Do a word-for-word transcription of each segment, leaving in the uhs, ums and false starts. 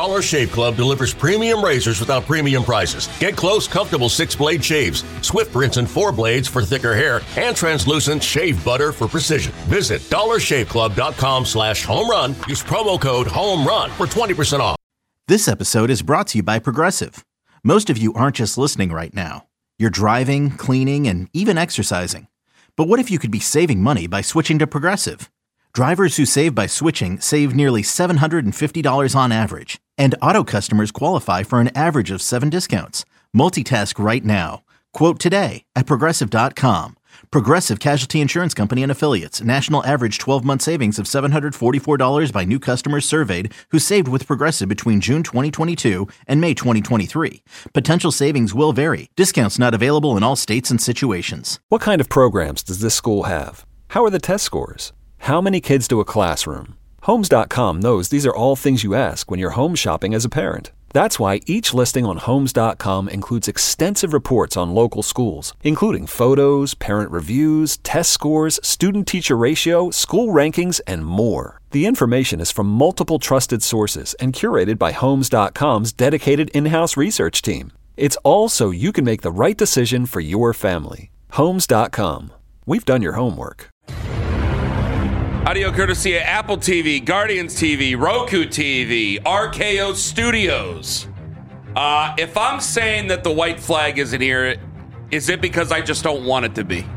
Dollar Shave Club delivers premium razors without premium prices. Get close, comfortable six-blade shaves, swift rinse and four blades for thicker hair, and translucent shave butter for precision. Visit dollar shave club dot com slash home run. Use promo code HOMERUN for twenty percent off. This episode is brought to you by Progressive. Most of you aren't just listening right now. You're driving, cleaning, and even exercising. But what if you could be saving money by switching to Progressive? Drivers who save by switching save nearly seven hundred fifty dollars on average. And auto customers qualify for an average of seven discounts. Multitask right now. Quote today at progressive dot com. Progressive Casualty Insurance Company and Affiliates. National average twelve-month savings of seven hundred forty-four dollars by new customers surveyed who saved with Progressive between June twenty twenty-two and May twenty twenty-three. Potential savings will vary. Discounts not available in all states and situations. What kind of programs does this school have? How are the test scores? How many kids to a classroom? Homes dot com knows these are all things you ask when you're home shopping as a parent. That's why each listing on Homes dot com includes extensive reports on local schools, including photos, parent reviews, test scores, student-teacher ratio, school rankings, and more. The information is from multiple trusted sources and curated by Homes dot com's dedicated in-house research team. It's all so you can make the right decision for your family. Homes dot com. We've done your homework. Audio courtesy of Apple T V, Guardians T V, Roku T V, R K O Studios. Uh, if I'm saying that the white flag isn't here, is it because I just don't want it to be?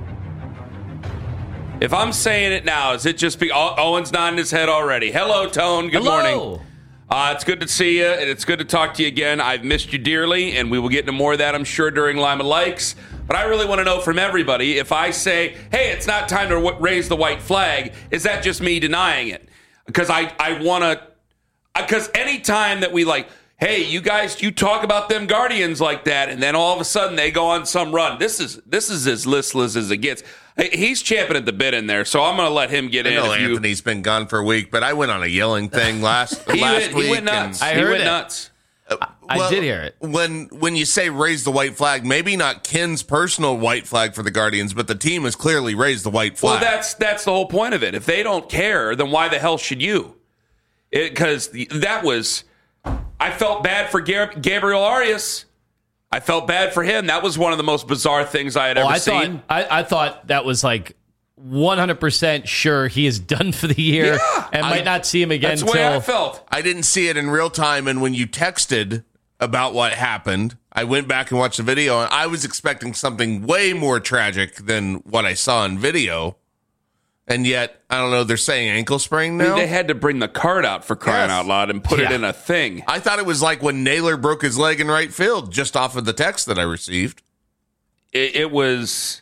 If I'm saying it now, is it just be oh, Owen's nodding his head already? Hello, Tone. Good Hello. morning. Uh, it's good to see you, and it's good to talk to you again. I've missed you dearly, and we will get into more of that, I'm sure, during Lima Likes. But I really want to know from everybody, if I say, hey, it's not time to w- raise the white flag, is that just me denying it? Because I, I want to, because any time that we like, hey, you guys, you talk about them Guardians like that, and then all of a sudden they go on some run. This is this is as listless as it gets. He's champing at the bit in there, so I'm going to let him get I in. know you, Anthony's been gone for a week, but I went on a yelling thing last he last went, week. He went nuts. I he heard went it. nuts. And, uh, I well, did hear it. When when you say raise the white flag, maybe not Ken's personal white flag for the Guardians, but the team has clearly raised the white flag. Well, that's that's the whole point of it. If they don't care, then why the hell should you? Because that was, I felt bad for Gab- Gabriel Arias. I felt bad for him. That was one of the most bizarre things I had Oh, ever I seen. thought I, I thought that was like one hundred percent sure he is done for the year Yeah, and I- might not see him again That's the way I until felt. I didn't see it in real time, and when you texted about what happened, I went back and watched the video, and I was expecting something way more tragic than what I saw in video. And yet, I don't know, they're saying ankle sprain I mean, now? they had to bring the card out for crying Yes. out loud and put it Yeah. in a thing. I thought it was like when Naylor broke his leg in right field, just off of the text that I received. It, it was,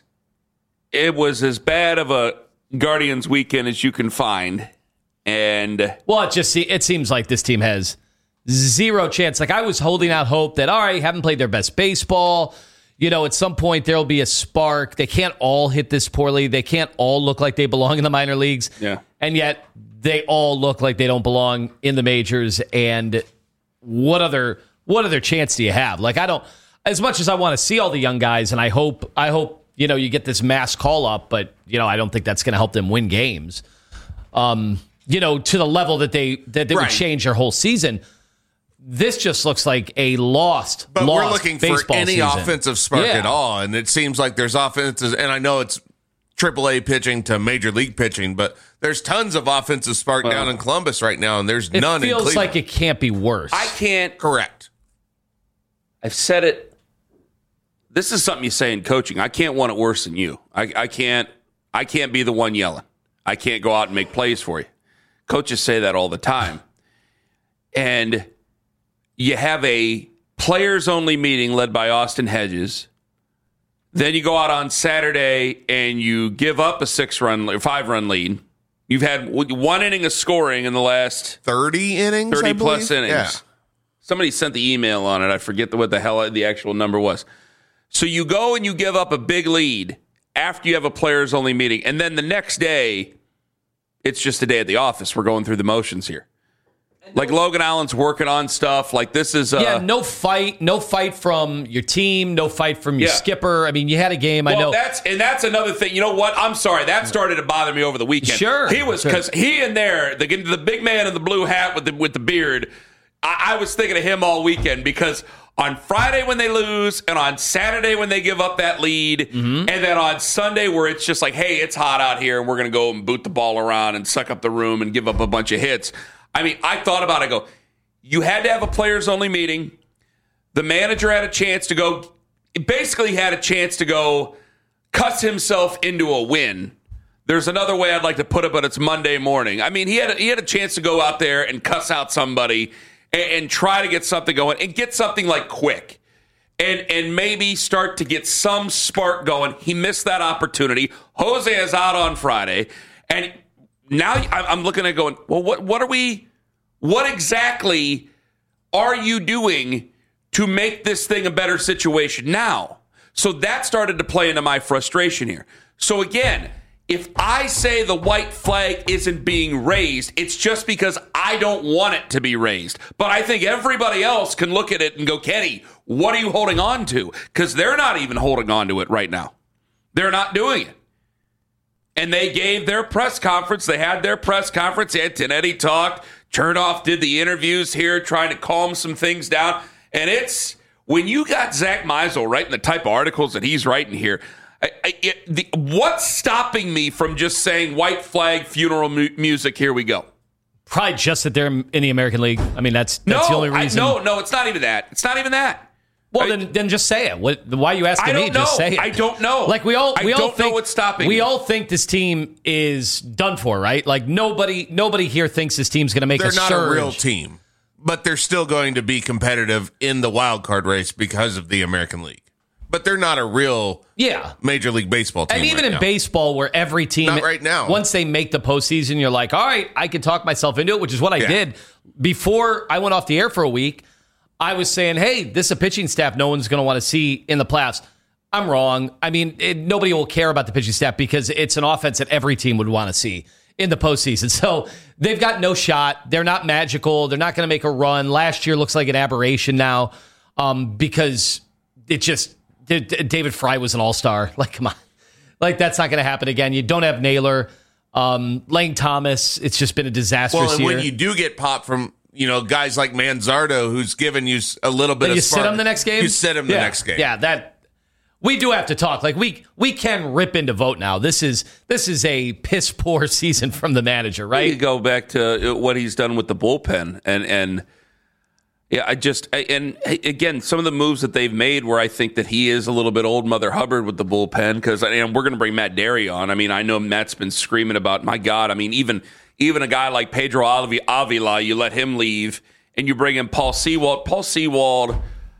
it was as bad of a Guardians weekend as you can find, and well, it just see, it seems like this team has zero chance. Like I was holding out hope that all right, haven't played their best baseball. You know, at some point there'll be a spark. They can't all hit this poorly. They can't all look like they belong in the minor leagues. Yeah. And yet they all look like they don't belong in the majors. And what other what other chance do you have? Like I don't, as much as I want to see all the young guys, and I hope I hope you know you get this mass call up, but you know I don't think that's going to help them win games. Um, you know, to the level that they that they Right. would change their whole season. This just looks like a lost, But lost we're looking for baseball any season. offensive spark Yeah. at all. And it seems like there's offenses, and I know it's triple A pitching to major league pitching, but there's tons of offensive spark Well, down in Columbus right now, and there's It none in feels Cleveland. like it can't be worse. I can't. Correct. I've said it. This is something you say in coaching. I can't want it worse than you. I, I can't. I can't be the one yelling. I can't go out and make plays for you. Coaches say that all the time. And you have a players-only meeting led by Austin Hedges. Then you go out on Saturday and you give up a six-run or five-run lead. You've had one inning of scoring in the last thirty innings, I thirty-plus believe? innings. Yeah. Somebody sent the email on it. I forget the, what the hell the actual number was. So you go and you give up a big lead after you have a players-only meeting. And then the next day, it's just a day at the office. We're going through the motions here. Like Logan Allen's working on stuff. Like this is... Uh, yeah, no fight. No fight from your team. No fight from your Yeah. skipper. I mean, you had a game. Well, I know. that's and that's another thing. You know what? I'm sorry. That started to bother me over the weekend. Sure, he was sure. because he in there, the the big man in the blue hat with the with the beard, I, I was thinking of him all weekend because on Friday when they lose and on Saturday when they give up that lead, mm-hmm. and then on Sunday where it's just like, hey, it's hot out here and we're going to go and boot the ball around and suck up the room and give up a bunch of hits. I mean, I thought about it. I go, you had to have a players-only meeting. The manager had a chance to go, basically had a chance to go cuss himself into a win. There's another way I'd like to put it, but it's Monday morning. I mean, he had a, he had a chance to go out there and cuss out somebody and, and try to get something going and get something like quick and and maybe start to get some spark going. He missed that opportunity. Jose is out on Friday, and now I'm looking at going, well, what what are we, what exactly are you doing to make this thing a better situation now? So that started to play into my frustration here. So again, if I say the white flag isn't being raised, it's just because I don't want it to be raised. But I think everybody else can look at it and go, Kenny, what are you holding on to? Because they're not even holding on to it right now. They're not doing it. And they gave their press conference. They had their press conference. Antonetti talked. Chernoff did the interviews here, trying to calm some things down. And it's, when you got Zach Meisel writing the type of articles that he's writing here, I, I, it, the, what's stopping me from just saying white flag funeral mu- music, here we go? Probably just that they're in the American League. I mean, that's that's no, the only reason. I, no, no, it's not even that. It's not even that. Well, I, then, then just say it. What, why are you asking I don't me? know. Just say it. I don't know. Like we all, we I all don't think, know what's stopping We me. all think this team is done for, right? Like nobody, nobody here thinks this team's going to make They're a not surge. a real team, but they're still going to be competitive in the wild card race because of the American League. But they're not a real yeah. Major League Baseball team. And even right in now. baseball, where every team, Not right now. once they make the postseason, you're like, all right, I can talk myself into it, which is what I Yeah. did. Before I went off the air for a week, I was saying, hey, this is a pitching staff no one's going to want to see in the playoffs. I'm wrong. I mean, it, nobody will care about the pitching staff because it's an offense that every team would want to see in the postseason. So they've got no shot. They're not magical. They're not going to make a run. Last year looks like an aberration now um, because it just... David Fry was an all-star. Like, come on. Like, that's not going to happen again. You don't have Naylor. Um, Lane Thomas, it's just been a disastrous well, and year. when you do get popped from, you know, guys like Manzardo, who's given you a little bit you of sit spark, him the next game? You sit him yeah. the next game. Yeah, that... We do have to talk. Like, we we can rip into vote now. This is this is a piss-poor season from the manager, right? You go back to what he's done with the bullpen and... and Yeah, I just, and again, some of the moves that they've made where I think that he is a little bit old Mother Hubbard with the bullpen, because and we're going to bring Matt Derry on. I mean, I know Matt's been screaming about, my God, I mean, even even a guy like Pedro Avila, you let him leave, and you bring in Paul Sewald. Paul Sewald,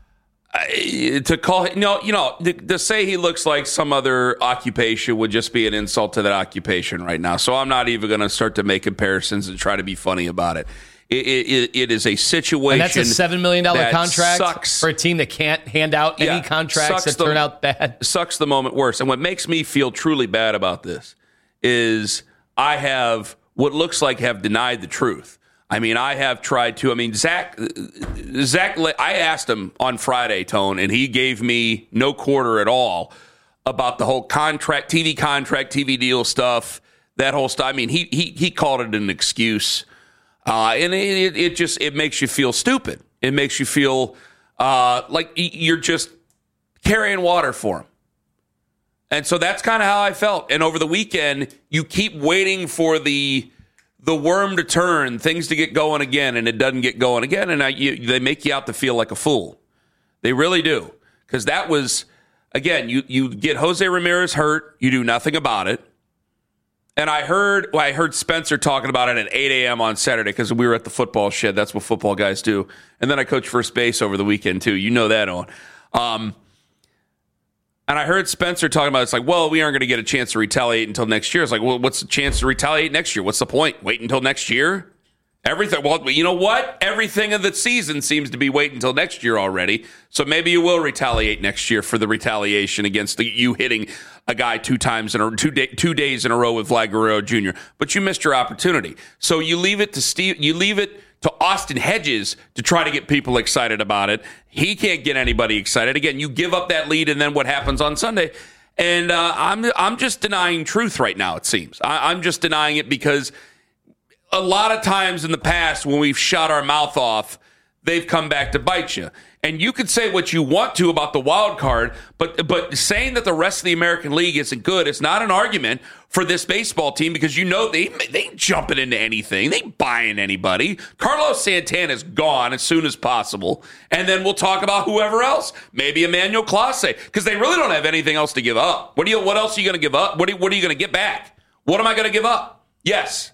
uh, to call him, no, you know, to, to say he looks like some other occupation would just be an insult to that occupation right now. So I'm not even going to start to make comparisons and try to be funny about it. It, it, it is a situation. And that's a seven million dollars contract sucks. for a team that can't hand out any Yeah, contracts that the, turn out bad. Sucks the moment worse. And what makes me feel truly bad about this is I have what looks like have denied the truth. I mean, I have tried to. I mean, Zach, Zach, I asked him on Friday, Tone, and he gave me no quarter at all about the whole contract, T V contract, T V deal stuff, that whole stuff. I mean, he he he called it an excuse. Uh, and it, it just, it makes you feel stupid. It makes you feel uh, like you're just carrying water for him. And so that's kind of how I felt. And over the weekend, you keep waiting for the the worm to turn, things to get going again, and it doesn't get going again. And I, you, they make you out to feel like a fool. They really do. Because that was, again, you, you get Jose Ramirez hurt. You do nothing about it. And I heard well, I heard Spencer talking about it at eight a.m. on Saturday because we were at the football shed. That's what football guys do. And then I coached first base over the weekend, too. You know that, Owen. Um, and I heard Spencer talking about it. It's like, well, we aren't going to get a chance to retaliate until next year. It's like, well, what's the chance to retaliate next year? What's the point? Wait until next year? Everything. Well, you know what? Everything of the season seems to be waiting until next year already. So maybe you will retaliate next year for the retaliation against the, you hitting a guy two times in a two day, two days in a row with Vlad Guerrero Junior But you missed your opportunity. So you leave it to Steve. You leave it to Austin Hedges to try to get people excited about it. He can't get anybody excited. Again, you give up that lead, and then what happens on Sunday? And uh, I'm I'm just denying truth right now. It seems I, I'm just denying it because a lot of times in the past when we've shut our mouth off, they've come back to bite you. And you could say what you want to about the wild card, but but saying that the rest of the American League isn't good is not an argument for this baseball team, because you know they they ain't jumping into anything. They ain't buying anybody. Carlos Santana's gone as soon as possible. And then we'll talk about whoever else. Maybe Emmanuel Clase, because they really don't have anything else to give up. What do you what else are you going to give up? What, do, what are you going to get back? What am I going to give up? Yes.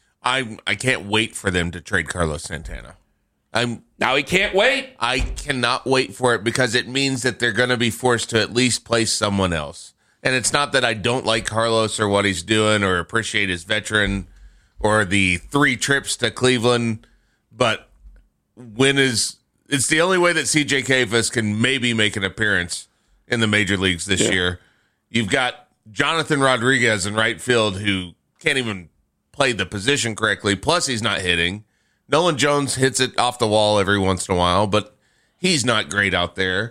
I I can't wait for them to trade Carlos Santana. I'm now he can't wait. I cannot wait for it, because it means that they're going to be forced to at least place someone else. And it's not that I don't like Carlos or what he's doing or appreciate his veteran or the three trips to Cleveland, but when is it's the only way that C J Kayfus can maybe make an appearance in the major leagues this yeah. year. You've got Jonathan Rodriguez in right field, who can't even play the position correctly, plus he's not hitting. Nolan Jones hits it off the wall every once in a while, but he's not great out there.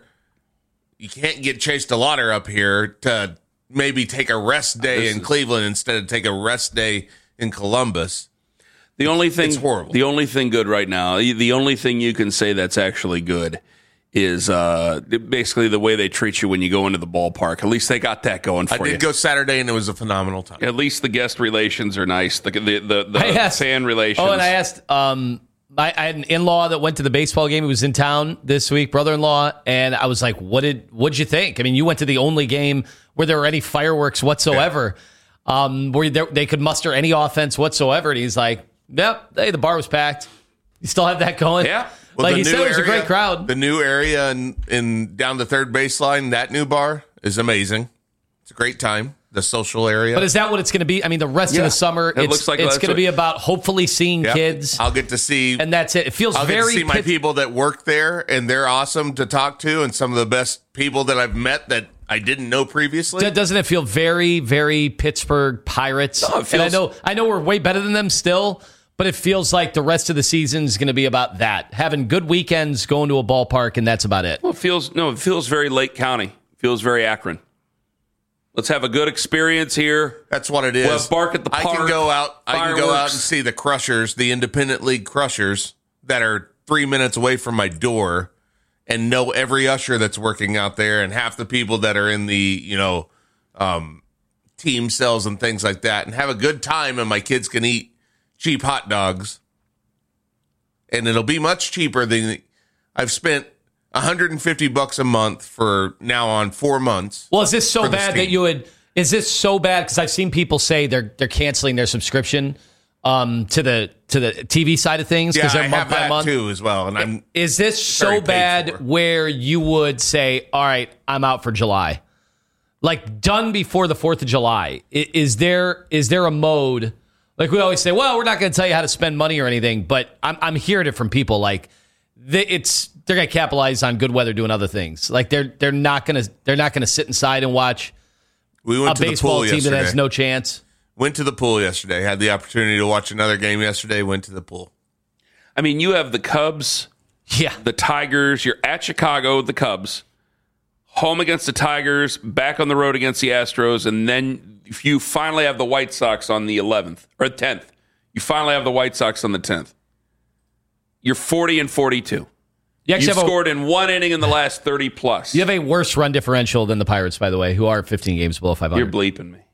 You can't get Chase DeLauter up here to maybe take a rest day this in is, Cleveland instead of take a rest day in Columbus. The only thing, it's horrible. The only thing good right now, the only thing you can say that's actually good is uh, basically the way they treat you when you go into the ballpark. At least they got that going for you. I did you. go Saturday, and it was a phenomenal time. At least the guest relations are nice. The the the, the asked, fan relations. Oh, and I asked, um, I, I had an in-law that went to the baseball game. He was in town this week, brother-in-law, and I was like, "What did what'd you think?" I mean, you went to the only game where there were any fireworks whatsoever, yeah. um, where they, they could muster any offense whatsoever. And he's like, "Yep, hey, the bar was packed. You still have that going?" Yeah. Well, like he said, it was area, a great crowd. The new area in, in down the third baseline, that new bar is amazing. It's a great time. The social area. But is that what it's going to be? I mean, the rest yeah. of the summer, it it's, looks like it's going to be about hopefully seeing yep. kids. I'll get to see. And that's it. It feels I'll very... get to see my pit- people that work there, and they're awesome to talk to, and some of the best people that I've met that I didn't know previously. Doesn't it feel very, very Pittsburgh Pirates? No, it feels- and I know, I know we're way better than them still, but it feels like the rest of the season is going to be about that. Having good weekends, going to a ballpark, and that's about it. Well, it feels no, it feels very Lake County. It feels very Akron. Let's have a good experience here. That's what it is. We'll bark at the park. I can go out. Fireworks. I can go out and see the Crushers, the independent league Crushers, that are three minutes away from my door, and know every usher that's working out there, and half the people that are in the you know um, team cells and things like that, and have a good time. And my kids can eat cheap hot dogs, and it'll be much cheaper than I've spent one hundred fifty bucks a month for now on four months. Well, is this so bad that you would, is this so bad? Because I've seen people say they're, they're canceling their subscription um, to the, to the T V side of things. Yeah, they're I month have by that month. too as well. And I'm Is this so bad where you would say, all right, I'm out for July? Like done before the fourth of July. Is there, is there a mode? Like we always say, well, we're not going to tell you how to spend money or anything, but I'm I'm hearing it from people like they, it's they're going to capitalize on good weather doing other things. Like they're they're not going to they're not going to sit inside and watch we went a to baseball the pool team yesterday. that has no chance. Went to the pool yesterday. Had the opportunity to watch another game yesterday. Went to the pool. I mean, you have the Cubs, yeah, the Tigers. You're at Chicago, the Cubs, home against the Tigers, back on the road against the Astros, and then if you finally have the White Sox on the eleventh or tenth, you finally have the White Sox on the tenth. You're forty and forty-two. You You've scored a, in one inning in the last thirty plus. You have a worse run differential than the Pirates, by the way, who are fifteen games below five hundred. You're bleeping me.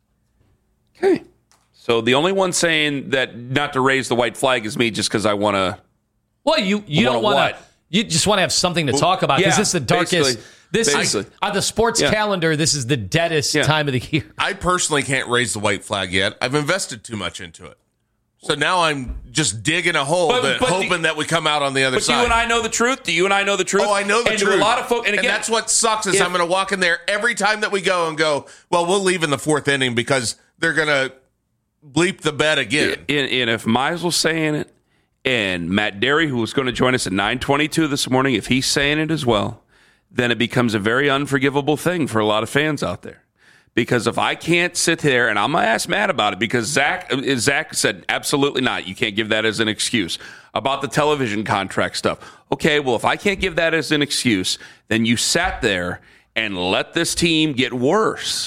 Okay. So the only one saying that not to raise the white flag is me, just because I want to. Well, you you don't want to. You just want to have something to well, talk about because yeah, this is the darkest. This basically. is on the sports yeah. calendar. This is the deadest yeah. time of the year. I personally can't raise the white flag yet. I've invested too much into it, so now I'm just digging a hole, but, but, but hoping the, that we come out on the other but side. But you and I know the truth. Do you and I know the truth? Oh, I know the and truth. Do a lot of folks, and, again, and that's what sucks is if, I'm going to walk in there every time that we go and go, well, we'll leave in the fourth inning because they're going to bleep the bet again. And, and if Mize was saying it, and Matt Derry, who was going to join us at nine twenty-two this morning, if he's saying it as well, then it becomes a very unforgivable thing for a lot of fans out there. Because if I can't sit there, and I'm going to ask Matt about it, because Zach Zach said, absolutely not. You can't give that as an excuse. About the television contract stuff. Okay, well, if I can't give that as an excuse, then you sat there and let this team get worse.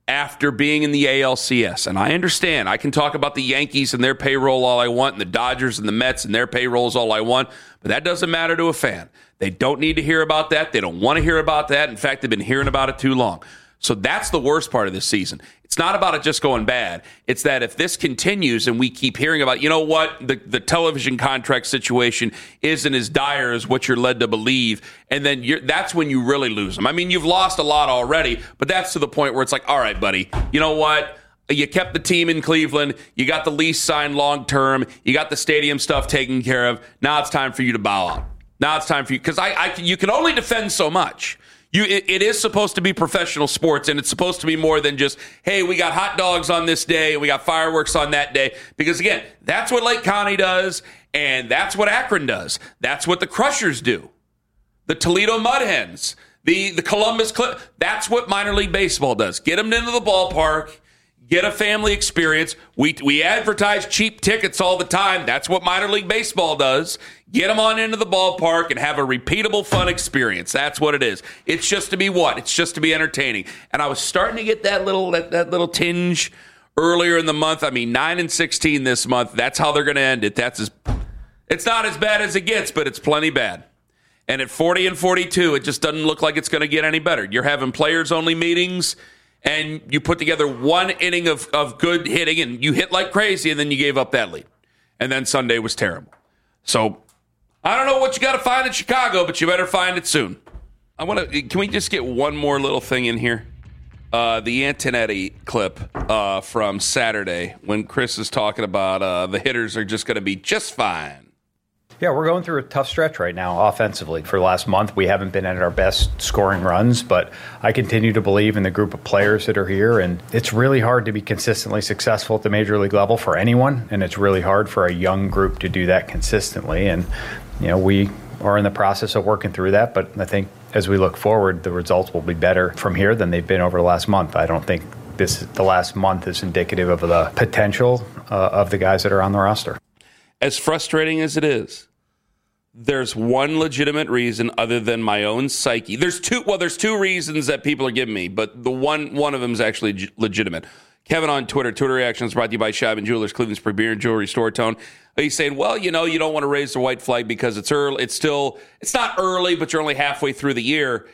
after being in the A L C S. And I understand. I can talk about the Yankees and their payroll all I want, and the Dodgers and the Mets and their payrolls all I want, but that doesn't matter to a fan. They don't need to hear about that. They don't want to hear about that. In fact, they've been hearing about it too long. So that's the worst part of this season. It's not about it just going bad. It's that if this continues and we keep hearing about, you know what, the, the television contract situation isn't as dire as what you're led to believe, and then you're, that's when you really lose them. I mean, you've lost a lot already, but that's to the point where it's like, all right, buddy, you know what? You kept the team in Cleveland. You got the lease signed long term. You got the stadium stuff taken care of. Now it's time for you to bow out. Now it's time for you, because I, I, you can only defend so much. You, it, it is supposed to be professional sports, and it's supposed to be more than just, hey, we got hot dogs on this day, and we got fireworks on that day. Because, again, that's what Lake County does, and that's what Akron does. That's what the Crushers do. The Toledo Mud Hens, the, the Columbus Clip. That's what minor league baseball does. Get them into the ballpark. Get a family experience. We we advertise cheap tickets all the time. That's what minor league baseball does. Get them on into the ballpark and have a repeatable, fun experience. That's what it is. It's just to be what? It's just to be entertaining. And I was starting to get that little that, that little tinge earlier in the month. I mean, nine and sixteen this month. That's how they're going to end it. That's as, it's not as bad as it gets, but it's plenty bad. And at forty and forty-two, it just doesn't look like it's going to get any better. You're having players-only meetings, and you put together one inning of, of good hitting, and you hit like crazy, and then you gave up that lead. And then Sunday was terrible. So I don't know what you got to find in Chicago, but you better find it soon. I want to. Can we just get one more little thing in here? Uh, the Antonetti clip uh, from Saturday when Chris is talking about uh, the hitters are just going to be just fine. Yeah, we're going through a tough stretch right now offensively. For the last month, we haven't been at our best scoring runs, but I continue to believe in the group of players that are here, and it's really hard to be consistently successful at the major league level for anyone, and it's really hard for a young group to do that consistently. And, you know, we are in the process of working through that, but I think as we look forward, the results will be better from here than they've been over the last month. I don't think this the last month is indicative of the potential uh, of the guys that are on the roster. As frustrating as it is, there's one legitimate reason other than my own psyche. There's two. Well, there's two reasons that people are giving me, but the one one of them is actually g- legitimate. Kevin on Twitter, Twitter Reactions brought to you by Scheibman Jewelers, Cleveland's premier jewelry store. Tone. He's saying, well, you know, you don't want to raise the white flag because it's early. It's still, it's not early, but you're only halfway through the year,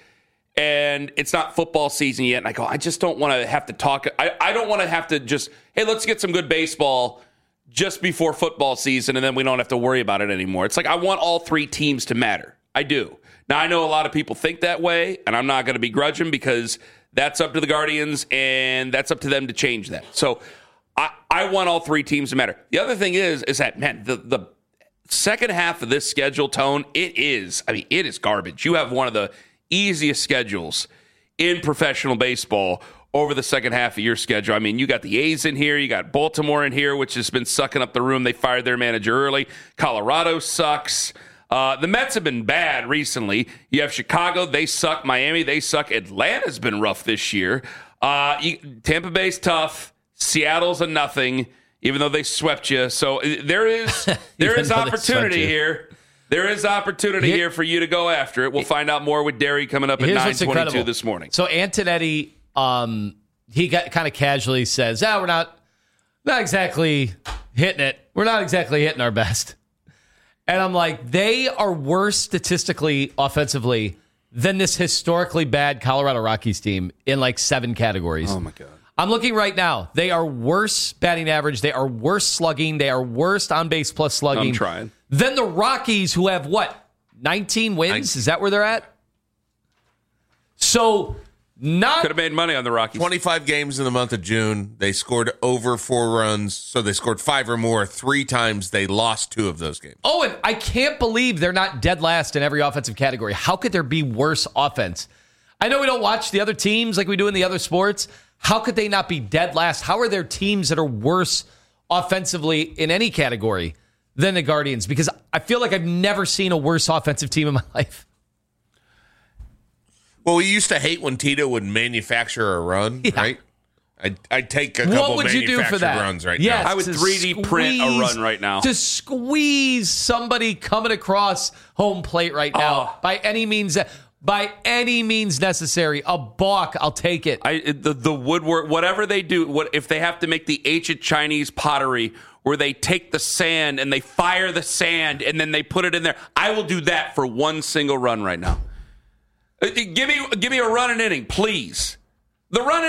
and it's not football season yet. And I go, I just don't want to have to talk. I, I don't want to have to just, hey, let's get some good baseball just before football season, and then we don't have to worry about it anymore. It's like I want all three teams to matter. I do. Now, I know a lot of people think that way, and I'm not going to begrudge them because that's up to the Guardians, and that's up to them to change that. So I, I want all three teams to matter. The other thing is, is that, man, the, the second half of this schedule, Tone, it is, I mean, it is garbage. You have one of the easiest schedules in professional baseball over the second half of your schedule. I mean, you got the A's in here. You got Baltimore in here, which has been sucking up the room. They fired their manager early. Colorado sucks. Uh, the Mets have been bad recently. You have Chicago. They suck. Miami, they suck. Atlanta's been rough this year. Uh, you, Tampa Bay's tough. Seattle's a nothing, even though they swept you. So there is there is opportunity here. There is opportunity here, here for you to go after it. We'll find out more with Derry coming up at nine twenty-two this morning. So Antonetti, um, he got kind of casually says, "Ah, we're not not exactly hitting it. We're not exactly hitting our best." And I'm like, they are worse statistically, offensively, than this historically bad Colorado Rockies team in like seven categories. Oh my God. I'm looking right now. They are worse batting average. They are worse slugging. They are worst on base plus slugging. I'm trying. Than the Rockies, who have what, nineteen wins? nineteen. Is that where they're at? So, not could have made money on the Rockies. twenty-five games in the month of June. They scored over four runs, so they scored five or more three times. They lost two of those games. Oh, and I can't believe they're not dead last in every offensive category. How could there be worse offense? I know we don't watch the other teams like we do in the other sports. How could they not be dead last? How are there teams that are worse offensively in any category than the Guardians? Because I feel like I've never seen a worse offensive team in my life. Well, we used to hate when Tito would manufacture a run, yeah. right? I'd, I'd take a couple what would you do for that? runs right yes, now. I would three D squeeze, print a run right now. To squeeze somebody coming across home plate right now oh. by any means. by any means necessary. A balk, I'll take it. I the, the woodwork, whatever they do, what if they have to make the ancient Chinese pottery where they take the sand and they fire the sand and then they put it in there, I will do that for one single run right now. Give me give me a run an inning, please. The run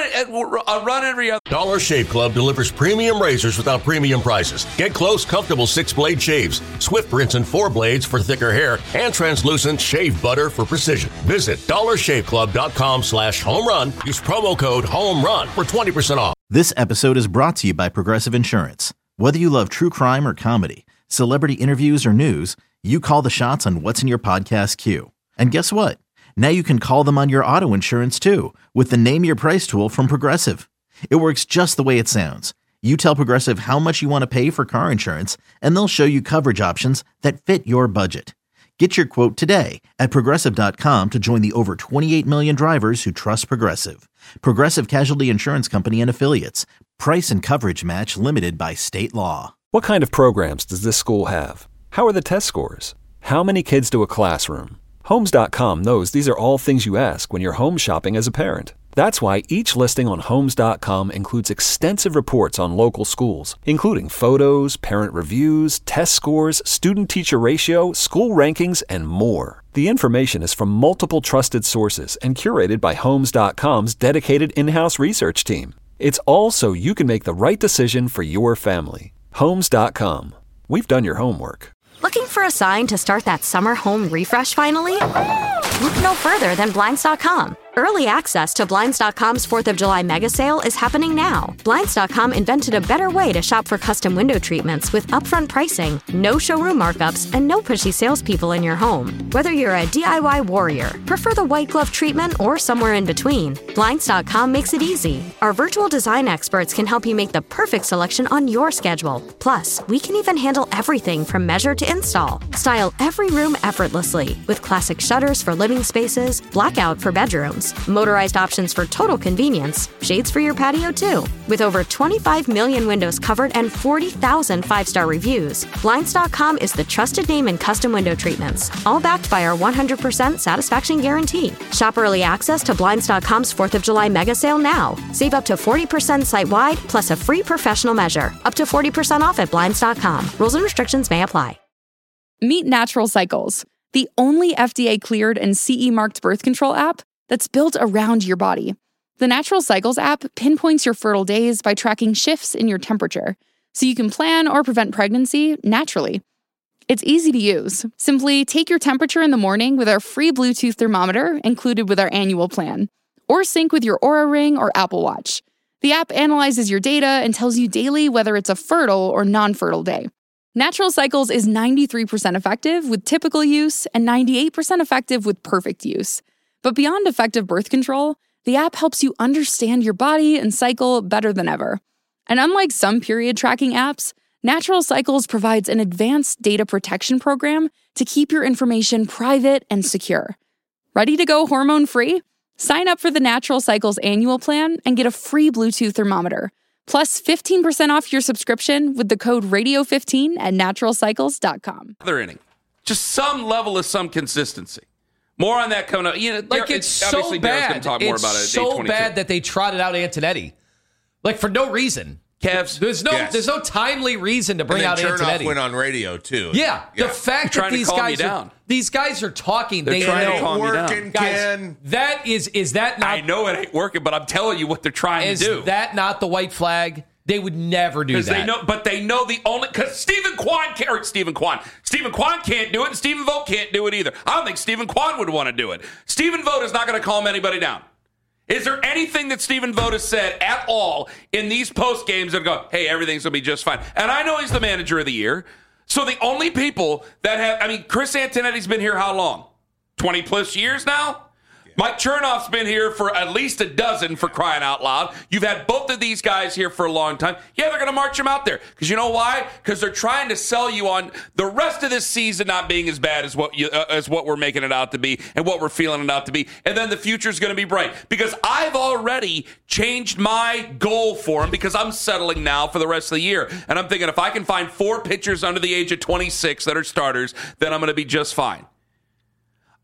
a run every other. Dollar Shave Club delivers premium razors without premium prices. Get close, comfortable six-blade shaves, Swift rinse and four blades for thicker hair, and translucent shave butter for precision. Visit dollar shave club dot com slash home run. Use promo code home run for twenty percent off. This episode is brought to you by Progressive Insurance. Whether you love true crime or comedy, celebrity interviews or news, you call the shots on what's in your podcast queue. And guess what? Now you can call them on your auto insurance too with the Name Your Price tool from Progressive. It works just the way it sounds. You tell Progressive how much you want to pay for car insurance, and they'll show you coverage options that fit your budget. Get your quote today at Progressive dot com to join the over twenty-eight million drivers who trust Progressive. Progressive Casualty Insurance Company and Affiliates. Price and coverage match limited by state law. What kind of programs does this school have? How are the test scores? How many kids do a classroom? Homes dot com knows these are all things you ask when you're home shopping as a parent. That's why each listing on Homes dot com includes extensive reports on local schools, including photos, parent reviews, test scores, student-teacher ratio, school rankings, and more. The information is from multiple trusted sources and curated by Homes dot com's dedicated in-house research team. It's all so you can make the right decision for your family. Homes dot com. We've done your homework. Looking for a sign to start that summer home refresh finally? Look no further than Blinds dot com. Early access to Blinds dot com's fourth of July mega sale is happening now. Blinds dot com invented a better way to shop for custom window treatments with upfront pricing, no showroom markups, and no pushy salespeople in your home. Whether you're a D I Y warrior, prefer the white glove treatment, or somewhere in between, Blinds dot com makes it easy. Our virtual design experts can help you make the perfect selection on your schedule. Plus, we can even handle everything from measure to install. Style every room effortlessly with classic shutters for living spaces, blackout for bedrooms, motorized options for total convenience, shades for your patio too. With over twenty-five million windows covered and forty thousand five-star reviews, Blinds dot com is the trusted name in custom window treatments, all backed by our one hundred percent satisfaction guarantee. Shop early access to Blinds dot com's fourth of July mega sale now. Save up to forty percent site-wide, plus a free professional measure. Up to forty percent off at Blinds dot com. Rules and restrictions may apply. Meet Natural Cycles, the only F D A-cleared and C E-marked birth control app that's built around your body. The Natural Cycles app pinpoints your fertile days by tracking shifts in your temperature, so you can plan or prevent pregnancy naturally. It's easy to use. Simply take your temperature in the morning with our free Bluetooth thermometer included with our annual plan, or sync with your Oura Ring or Apple Watch. The app analyzes your data and tells you daily whether it's a fertile or non-fertile day. Natural Cycles is ninety-three percent effective with typical use and ninety-eight percent effective with perfect use. But beyond effective birth control, the app helps you understand your body and cycle better than ever. And unlike some period tracking apps, Natural Cycles provides an advanced data protection program to keep your information private and secure. Ready to go hormone-free? Sign up for the Natural Cycles annual plan and get a free Bluetooth thermometer, plus fifteen percent off your subscription with the code radio fifteen at natural cycles dot com. Other inning. Just some level of some consistency. More on that coming up. You know, like it's so bad. Talk more it's about it so bad that they trotted out Antonetti, like for no reason. Cavs. There's no, yes. there's no timely reason to bring and out then Chernoff Antonetti. went on radio too. Yeah, yeah. the fact They're that these guys are down. these guys are talking, They're they trying know. to calm you down. Working, Guys, Ken. that is is that not? I know it ain't working, but I'm telling you what they're trying is to do. that not the white flag? They would never do that. They know, but they know the only because Stephen Kwan can't. Or Stephen Kwan. Stephen Kwan can't do it, and Stephen Vogt can't do it either. I don't think Stephen Kwan would want to do it. Stephen Vogt is not going to calm anybody down. Is there anything that Stephen Vogt has said at all in these post games that go, "Hey, everything's going to be just fine"? And I know he's the manager of the year. So the only people that have, I mean, Chris Antonetti's been here how long? twenty plus years now. Mike Chernoff's been here for at least a dozen, for crying out loud. You've had both of these guys here for a long time. Yeah, they're going to march them out there. Because you know why? Because they're trying to sell you on the rest of this season not being as bad as what you, uh, as what we're making it out to be and what we're feeling it out to be. And then the future's going to be bright. Because I've already changed my goal for them because I'm settling now for the rest of the year. And I'm thinking if I can find four pitchers under the age of twenty-six that are starters, then I'm going to be just fine.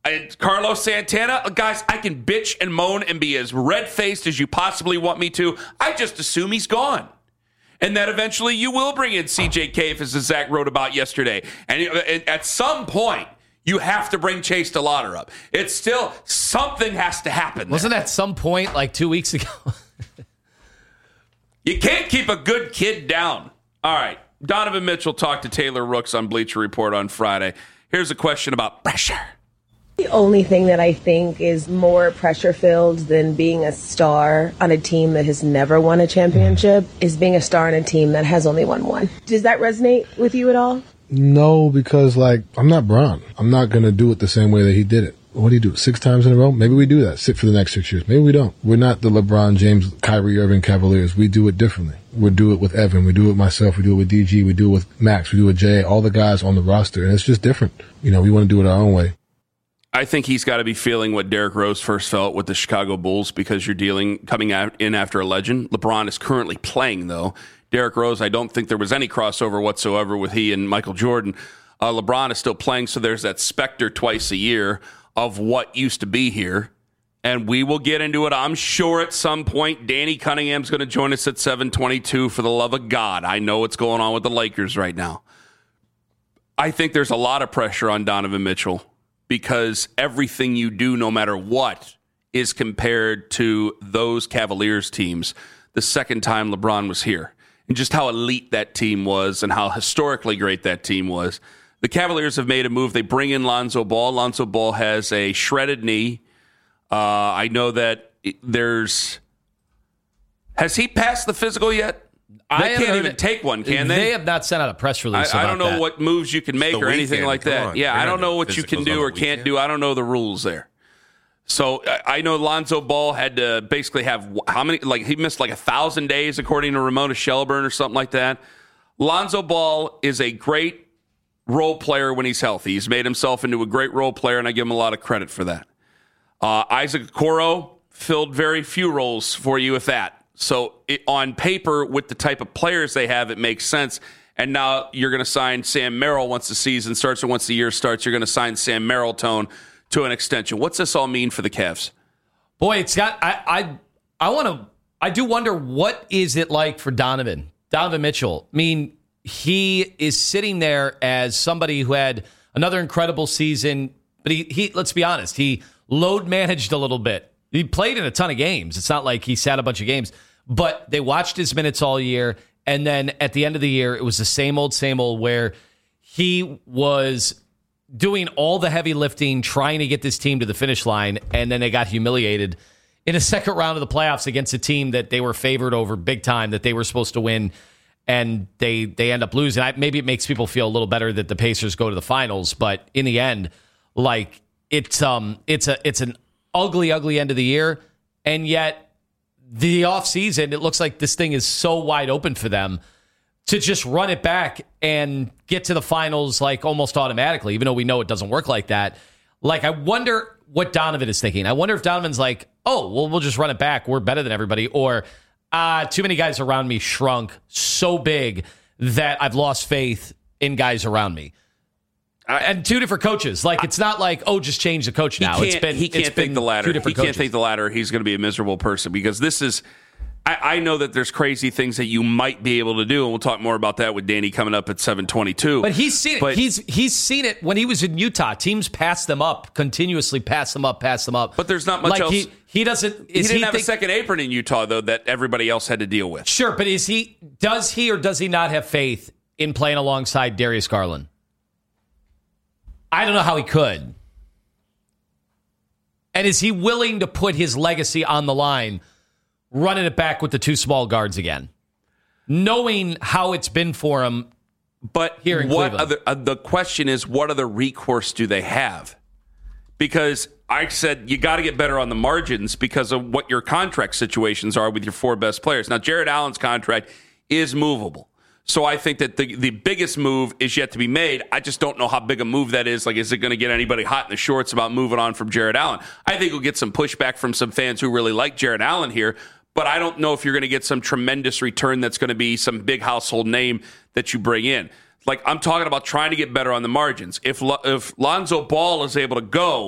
I, Carlos Santana, guys, I can bitch and moan and be as red-faced as you possibly want me to. I just assume he's gone. And that eventually you will bring in C J Cafis, as Zach wrote about yesterday. And, and at some point, you have to bring Chase DeLauder up. It's still, something has to happen there. Wasn't at some point like two weeks ago? You can't keep a good kid down. All right. Donovan Mitchell talked to Taylor Rooks on Bleacher Report on Friday. Here's a question about pressure. The only thing that I think is more pressure-filled than being a star on a team that has never won a championship is being a star on a team that has only won one. Does that resonate with you at all? No, because, like, I'm not Bron. I'm not going to do it the same way that he did it. What do you do, six times in a row? Maybe we do that, sit for the next six years. Maybe we don't. We're not the LeBron James, Kyrie Irving Cavaliers. We do it differently. We do it with Evan. We do it with myself. We do it with D G. We do it with Max. We do it with Jay, all the guys on the roster. And it's just different. You know, we want to do it our own way. I think he's got to be feeling what Derrick Rose first felt with the Chicago Bulls, because you're dealing, coming out in after a legend. LeBron is currently playing, though. Derrick Rose, I don't think there was any crossover whatsoever with he and Michael Jordan. Uh, LeBron is still playing, so there's that specter twice a year of what used to be here. And we will get into it, I'm sure, at some point. Danny Cunningham's going to join us at seven twenty-two, for the love of God. I know what's going on with the Lakers right now. I think there's a lot of pressure on Donovan Mitchell, because everything you do, no matter what, is compared to those Cavaliers teams the second time LeBron was here, and just how elite that team was and how historically great that team was. The Cavaliers have made a move. They bring in Lonzo Ball. Lonzo Ball has a shredded knee. Uh, I know that there's... Has he passed the physical yet? They can't even it. take one, can they? They have not sent out a press release I, about I don't know that. what moves you can make or anything like Come that. on. Yeah, They're I don't know what you can do or can't do. I don't know the rules there. So I know Lonzo Ball had to basically have how many, like he missed like a thousand days according to Ramona Shelburne or something like that. Lonzo Ball is a great role player when he's healthy. He's made himself into a great role player, and I give him a lot of credit for that. Uh, Isaac Okoro filled very few roles for you with that. So it, on paper, with the type of players they have, it makes sense. And now you're going to sign Sam Merrill once the season starts, or once the year starts, you're going to sign Sam Merrill tone to an extension. What's this all mean for the Cavs? Boy, it's got. I I I want to. I do wonder, what is it like for Donovan Donovan Mitchell? I mean, he is sitting there as somebody who had another incredible season, but he he. Let's be honest, he load managed a little bit. He played in a ton of games. It's not like he sat a bunch of games, but they watched his minutes all year. And then at the end of the year, it was the same old, same old, where he was doing all the heavy lifting, trying to get this team to the finish line. And then they got humiliated in a second round of the playoffs against a team that they were favored over big time, that they were supposed to win. And they, they end up losing. I, maybe it makes people feel a little better that the Pacers go to the finals. But in the end, like it's, um, it's a, it's an ugly, ugly end of the year. And yet the offseason, it looks like this thing is so wide open for them to just run it back and get to the finals like almost automatically, even though we know it doesn't work like that. Like, I wonder what Donovan is thinking. I wonder if Donovan's like, oh, well, we'll just run it back. We're better than everybody. Or uh, too many guys around me shrunk so big that I've lost faith in guys around me. And two different coaches. Like, it's not like, oh, just change the coach now. It's been he can't it's think been the latter. Two He different can't coaches. think the latter. He's going to be a miserable person, because this is. I, I know that there's crazy things that you might be able to do, and we'll talk more about that with Danny coming up at seven twenty-two. But he's seen it. But, he's he's seen it when he was in Utah. Teams pass them up continuously, pass them up, pass them up. But there's not much like else. He, he doesn't. He Is didn't he have think, a second apron in Utah, though, that everybody else had to deal with. Sure, but is he? Does he or does he not have faith in playing alongside Darius Garland? I don't know how he could. And is he willing to put his legacy on the line, running it back with the two small guards again, knowing how it's been for him? But here in what Cleveland, other, uh, the question is, what other recourse do they have? Because I said you got to get better on the margins because of what your contract situations are with your four best players. Now, Jared Allen's contract is movable. So I think that the, the biggest move is yet to be made. I just don't know how big a move that is. Like, is it going to get anybody hot in the shorts about moving on from Jared Allen? I think we'll get some pushback from some fans who really like Jared Allen here, but I don't know if you're going to get some tremendous return that's going to be some big household name that you bring in. Like, I'm talking about trying to get better on the margins. If if Lonzo Ball is able to go,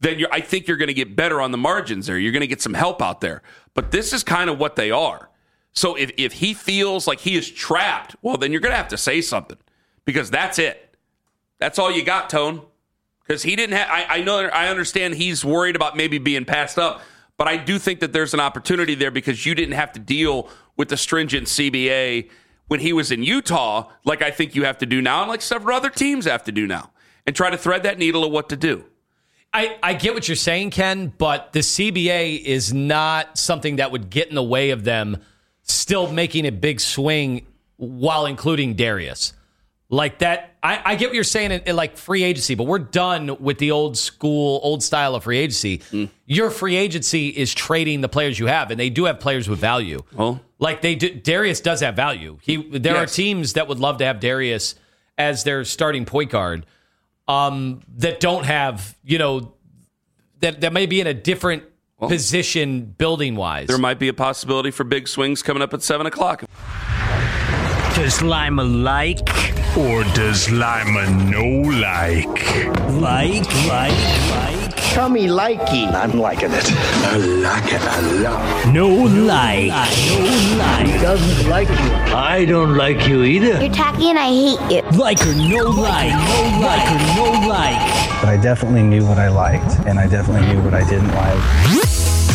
then you're, I think you're going to get better on the margins there. You're going to get some help out there. But this is kind of what they are. So if, if he feels like he is trapped, well, then you're going to have to say something because that's it. That's all you got, Tone. Because he didn't have, I, I know, I understand he's worried about maybe being passed up, but I do think that there's an opportunity there because you didn't have to deal with the stringent C B A when he was in Utah, like I think you have to do now, and like several other teams have to do now, and try to thread that needle of what to do. I, I get what you're saying, Ken, but the C B A is not something that would get in the way of them still making a big swing while including Darius. Like that, I, I get what you're saying in, in like free agency, but we're done with the old school, old style of free agency. Mm. Your free agency is trading the players you have, and they do have players with value. Oh. Like they do, Darius does have value. He there yes. are teams that would love to have Darius as their starting point guard. Um, that don't have, you know, that, that may be in a different well, position building wise. There might be a possibility for big swings coming up at seven o'clock. Does Lima like? Or does Lima no like? Like, like, like. Tell me likey. I'm liking it. I like it a lot. No like. No like. He doesn't like you. I don't like you either. You're tacky and I hate you. Like or no like. No like or no like. But I definitely knew what I liked, and I definitely knew what I didn't like.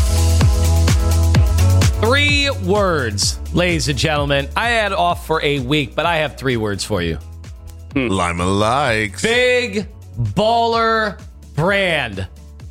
Three words, ladies and gentlemen. I had off for a week, but I have three words for you. Hmm. Lima likes. Big baller brand.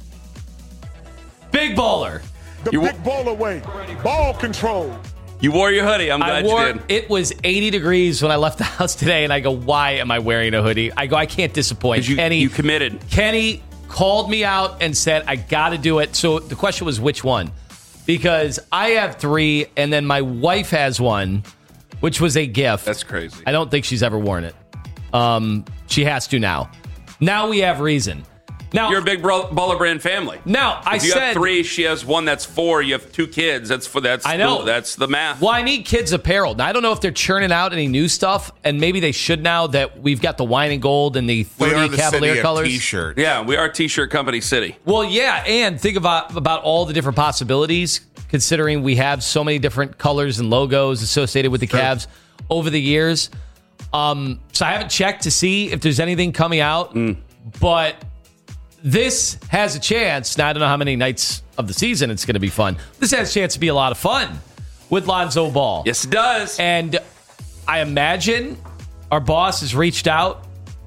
Big baller. The you, big baller way. Ball control. You wore your hoodie. I'm glad wore, you did. It was eighty degrees when I left the house today, and I go, why am I wearing a hoodie? I go, I can't disappoint. You, Kenny, you committed. Kenny called me out and said, I got to do it. So the question was, which one? Because I have three, and then my wife has one, which was a gift. That's crazy. I don't think she's ever worn it. Um, she has to now. Now we have reason. Now you're a big baller brand family. Now I if you said have three, she has one. That's four. You have two kids. That's for that's. I know the, that's the math. Well, I need kids apparel. Now I don't know if they're churning out any new stuff, and maybe they should now that we've got the wine and gold and the thirty Cavalier colors. T-shirt. Yeah, we are T-shirt company city. Well, yeah, and think about about all the different possibilities. Considering we have so many different colors and logos associated with the sure. Cavs over the years. Um, so I haven't checked to see if there's anything coming out, mm. but this has a chance. Now, I don't know how many nights of the season it's going to be fun. This has a chance to be a lot of fun with Lonzo Ball. Yes, it does. And I imagine our boss has reached out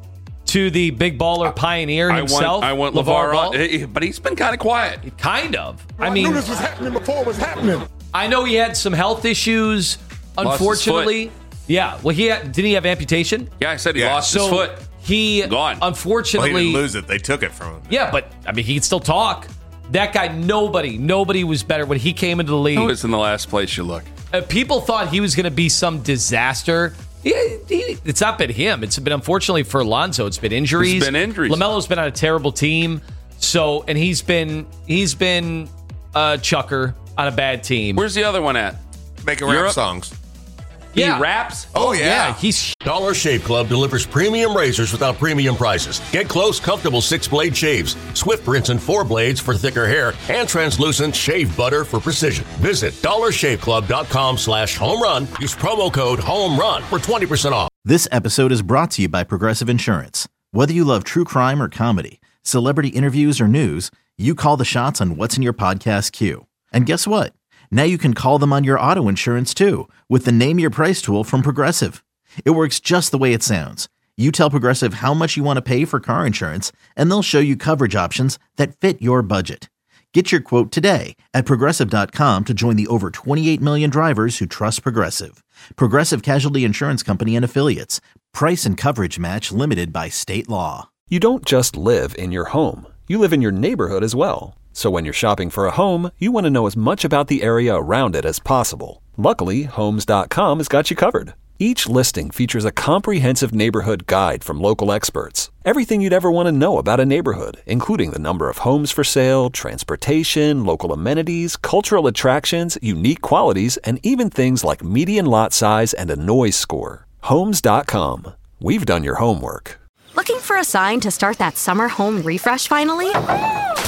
to the big baller pioneer himself. I want, I want LeVar on, but he's been kind of quiet. Kind of. Well, I, I mean, knew this was happening before it was happening. I know he had some health issues, unfortunately. Yeah. Well, he had, didn't he have amputation? Yeah, I said he yeah. lost so his foot. He gone. Unfortunately, well, he didn't lose it. They took it from him. Yeah, but I mean, he can still talk. That guy, nobody, nobody was better when he came into the league. Who was in the last place you look? Uh, people thought he was going to be some disaster. Yeah, he, it's not been him. It's been, unfortunately for Lonzo, it's been injuries. It's been injuries. LaMelo's been on a terrible team. So, and he's been he's been a chucker on a bad team. Where's the other one at? Making rap Europe? songs. Yeah. He raps? Oh, yeah. yeah. He's Dollar Shave Club delivers premium razors without premium prices. Get close, comfortable six-blade shaves, Swift rinse and four blades for thicker hair, and translucent shave butter for precision. Visit dollarshaveclub.com slash home run. Use promo code home run for twenty percent off. This episode is brought to you by Progressive Insurance. Whether you love true crime or comedy, celebrity interviews or news, you call the shots on what's in your podcast queue. And guess what? Now you can call them on your auto insurance too with the Name Your Price tool from Progressive. It works just the way it sounds. You tell Progressive how much you want to pay for car insurance, and they'll show you coverage options that fit your budget. Get your quote today at Progressive dot com to join the over twenty-eight million drivers who trust Progressive. Progressive Casualty Insurance Company and Affiliates. Price and coverage match limited by state law. You don't just live in your home. You live in your neighborhood as well. So when you're shopping for a home, you want to know as much about the area around it as possible. Luckily, Homes dot com has got you covered. Each listing features a comprehensive neighborhood guide from local experts. Everything you'd ever want to know about a neighborhood, including the number of homes for sale, transportation, local amenities, cultural attractions, unique qualities, and even things like median lot size and a noise score. Homes dot com. We've done your homework. Looking for a sign to start that summer home refresh finally? Look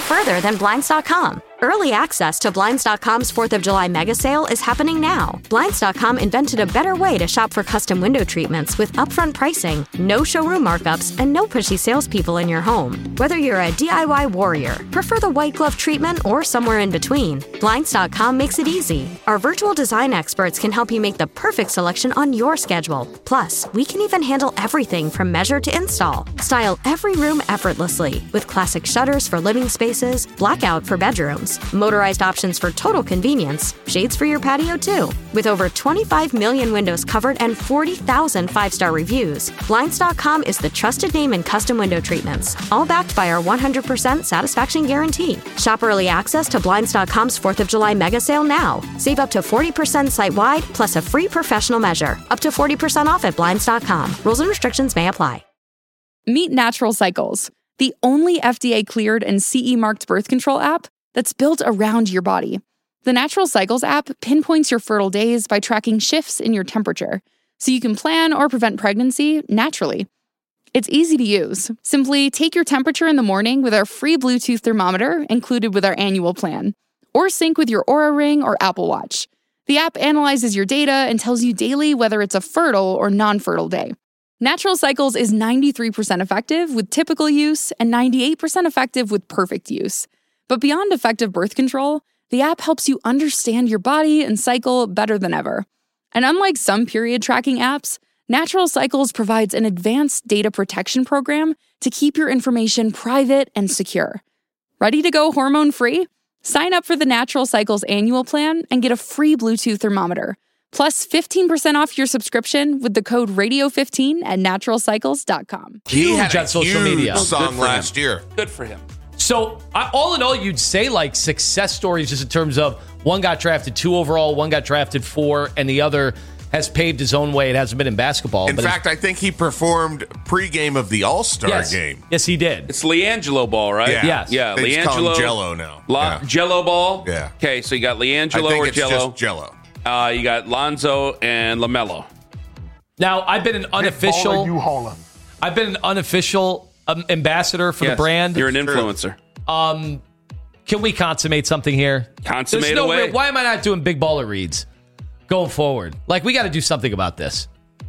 further than Blinds dot com. Early access to Blinds dot com's fourth of July mega sale is happening now. Blinds dot com invented a better way to shop for custom window treatments with upfront pricing, no showroom markups, and no pushy salespeople in your home. Whether you're a D I Y warrior, prefer the white glove treatment, or somewhere in between, Blinds dot com makes it easy. Our virtual design experts can help you make the perfect selection on your schedule. Plus, we can even handle everything from measure to install. Style every room effortlessly with classic shutters for living spaces, blackout for bedrooms, motorized options for total convenience, shades for your patio too. With over twenty-five million windows covered and forty thousand five-star reviews, Blinds dot com is the trusted name in custom window treatments, all backed by our one hundred percent satisfaction guarantee. Shop early access to Blinds dot com's fourth of July mega sale now. Save up to forty percent site-wide plus a free professional measure. Up to forty percent off at Blinds dot com. Rules and restrictions may apply. Meet Natural Cycles, the only F D A-cleared and C E-marked birth control app that's built around your body. The Natural Cycles app pinpoints your fertile days by tracking shifts in your temperature, so you can plan or prevent pregnancy naturally. It's easy to use. Simply take your temperature in the morning with our free Bluetooth thermometer included with our annual plan, or sync with your Oura Ring or Apple Watch. The app analyzes your data and tells you daily whether it's a fertile or non-fertile day. Natural Cycles is ninety-three percent effective with typical use and ninety-eight percent effective with perfect use. But beyond effective birth control, the app helps you understand your body and cycle better than ever. And unlike some period tracking apps, Natural Cycles provides an advanced data protection program to keep your information private and secure. Ready to go hormone-free? Sign up for the Natural Cycles annual plan and get a free Bluetooth thermometer, plus fifteen percent off your subscription with the code radio fifteen at natural cycles dot com. He had Huge on a social huge media. song last him. year. Good for him. So, I, all in all, you'd say like success stories just in terms of one got drafted two overall, one got drafted four, and the other has paved his own way. It hasn't been in basketball. In but fact, I think he performed pregame of the All-Star yes, game. Yes, he did. It's LiAngelo ball, right? Yeah. Yes. Yeah, They just call LiAngelo. him Jello now. La- Yeah. Jello ball? Yeah. Okay, so you got I LiAngelo think or it's Jello. just Jello. Uh, you got Lonzo and LaMelo. Now, I've been an unofficial. you hauling. I've been an unofficial um, ambassador for Yes, the brand. You're an influencer. Um, can we consummate something here? Consummate There's no away. way- Why am I not doing big baller reads going forward? Like, we got to do something about this.